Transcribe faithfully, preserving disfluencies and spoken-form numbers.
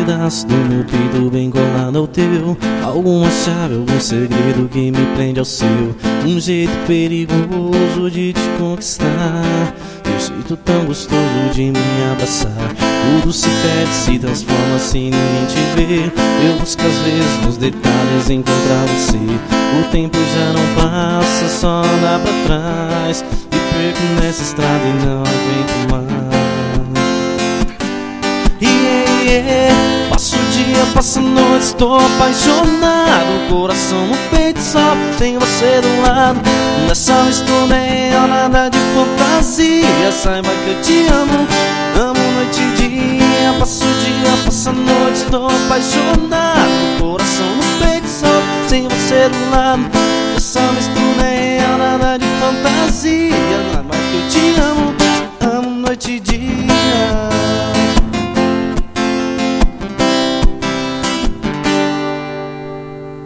pedaço do meu peito bem colado ao teu. Alguma chave, algum segredo que me prende ao seu. Um jeito perigoso de te conquistar, um jeito tão gostoso de me abraçar. Tudo se perde, se transforma se ninguém te vê. Eu busco às vezes nos detalhes encontrar você. O tempo já não passa, só anda pra trás. Me perco nessa estrada e não aguento mais. Yeah, yeah. Passo o dia, passo a noite, estou apaixonado. Coração no peito só tem você do lado. Dessa vez tô bem, nada de fantasia. Saiba que eu te amo, amo noite e dia. Passo o dia, passo a noite, estou apaixonado. Coração no peito só tem você do lado. Dessa vez tô bem, nada de fantasia.